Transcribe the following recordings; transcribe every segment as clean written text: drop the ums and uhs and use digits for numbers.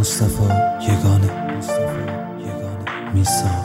مصطفی یگانه میثاق.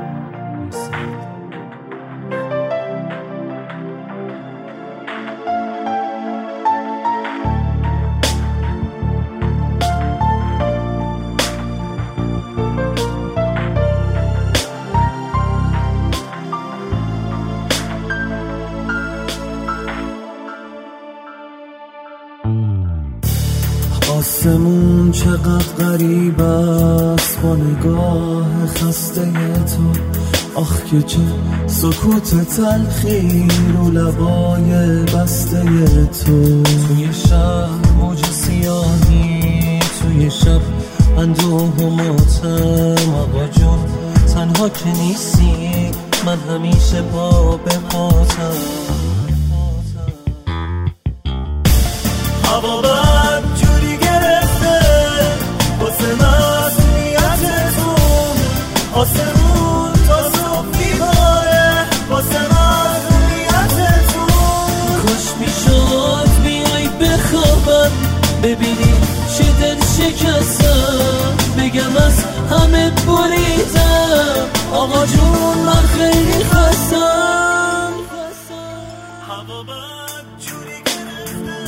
آسمون چقدر غریب است با نگاه خسته تو. آخ که چه سکوت تلخی رو لبای بسته تو. توی شب موج سیاهی، توی شب اندوه و ماتم. آقا جون تنها که نیستی، من همیشه پا به پاتم. هوا بد جوری گرفته واسه مسئولیتتون. آسمون تا صبح میباره واسه مسئولیتتون. کاش میشد بیای بخوابم، ببینی چه دل شکستم. بگم از همه بریدم، آقا جون من خیلی خستم. هوا بد جوری گرفته.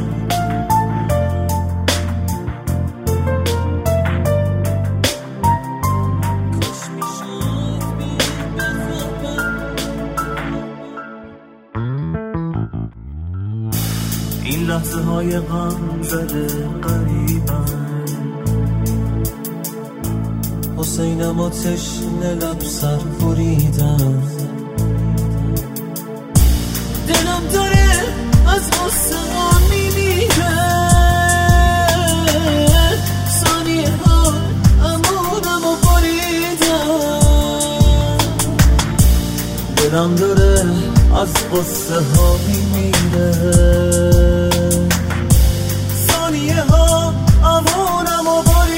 این لحظه های غم زده قریبن. حسینم و تشنه لب سر بریدم. دلم داره از غصه ها میمیره. ثانیه ها امونم و بریدم. دلم داره از غصه ها میمیره. ثانیه ها امونم و بریدم.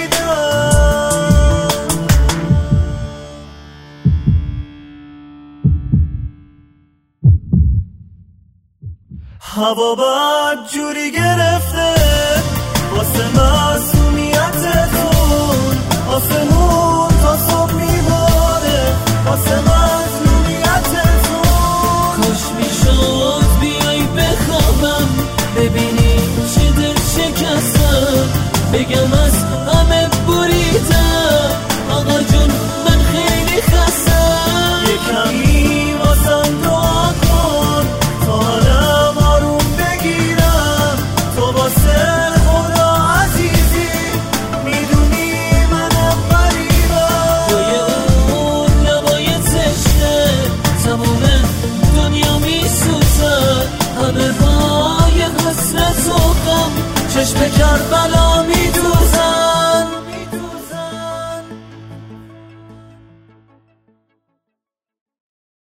هوا بد جوری گرفته واسه معصومیتتون. آسمون تا صبح میباره واسه مظلومیتتون. کاش میشد بیای بخوابم، ببینی چه دل شکستم. بگم از همه بریدم، آقا جون من خیلی خستم. یه کمی واسم دعا کن تا حالم آروم بگیرم. تو واسه خدا عزیزی میدونی منم غریبم. جای اون لبای تشنه تموم دنیا میسوزن. همه پای حسرت و غم چشم کربلا